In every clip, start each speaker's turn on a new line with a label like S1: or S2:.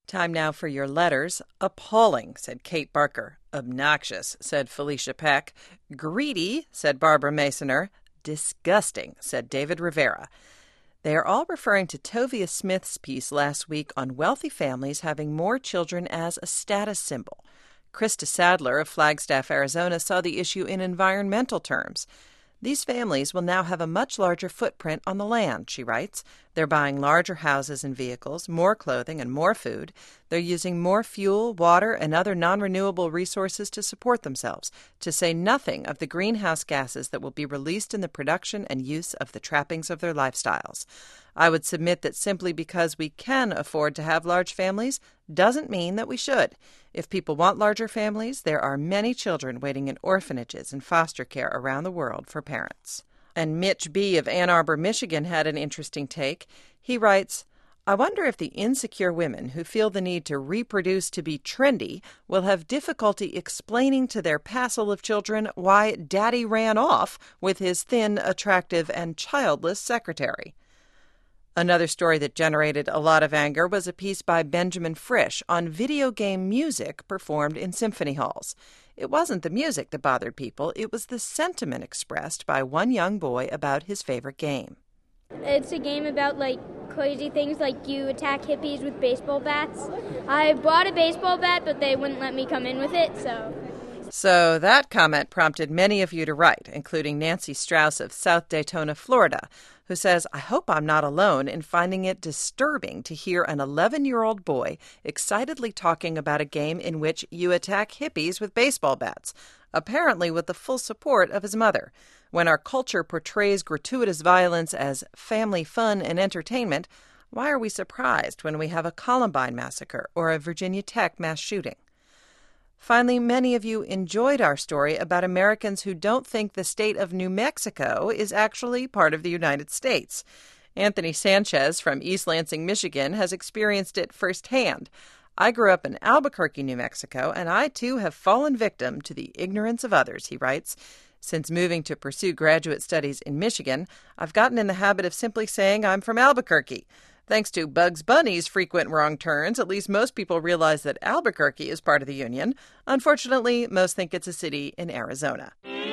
S1: Time now for your letters. Appalling, said Kate Barker. Obnoxious, said Felicia Peck. Greedy, said Barbara Masoner. Disgusting, said David Rivera. They are all referring to Tovia Smith's piece last week on wealthy families having more children as a status symbol. Krista Sadler of Flagstaff, Arizona, saw the issue in environmental terms. These families will now have a much larger footprint on the land, she writes. They're buying larger houses and vehicles, more clothing and more food. They're using more fuel, water, and other non-renewable resources to support themselves, to say nothing of the greenhouse gases that will be released in the production and use of the trappings of their lifestyles. I would submit that simply because we can afford to have large families doesn't mean that we should. If people want larger families, there are many children waiting in orphanages and foster care around the world for parents. And Mitch B. of Ann Arbor, Michigan had an interesting take. He writes, I wonder if the insecure women who feel the need to reproduce to be trendy will have difficulty explaining to their passel of children why Daddy ran off with his thin, attractive, and childless secretary. Another story that generated a lot of anger was a piece by Benjamin Frisch on video game music performed in symphony halls. It wasn't the music that bothered people, it was the sentiment expressed by one young boy about his favorite game.
S2: It's a game about, crazy things like you attack hippies with baseball bats. I bought a baseball bat, but they wouldn't let me come in with it,
S1: So that comment prompted many of you to write, including Nancy Strauss of South Daytona, Florida, who says, I hope I'm not alone in finding it disturbing to hear an 11-year-old boy excitedly talking about a game in which you attack hippies with baseball bats, apparently with the full support of his mother. When our culture portrays gratuitous violence as family fun and entertainment, why are we surprised when we have a Columbine massacre or a Virginia Tech mass shooting? Finally, many of you enjoyed our story about Americans who don't think the state of New Mexico is actually part of the United States. Anthony Sanchez from East Lansing, Michigan, has experienced it firsthand. I grew up in Albuquerque, New Mexico, and I, too, have fallen victim to the ignorance of others, he writes. Since moving to pursue graduate studies in Michigan, I've gotten in the habit of simply saying I'm from Albuquerque. Thanks to Bugs Bunny's frequent wrong turns, at least most people realize that Albuquerque is part of the Union. Unfortunately, most think it's a city in Arizona.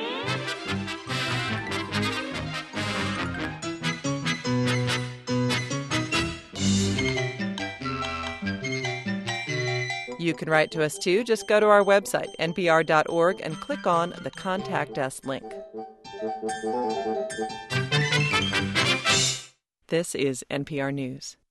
S1: You can write to us, too. Just go to our website, npr.org, and click on the Contact Us link. This is NPR News.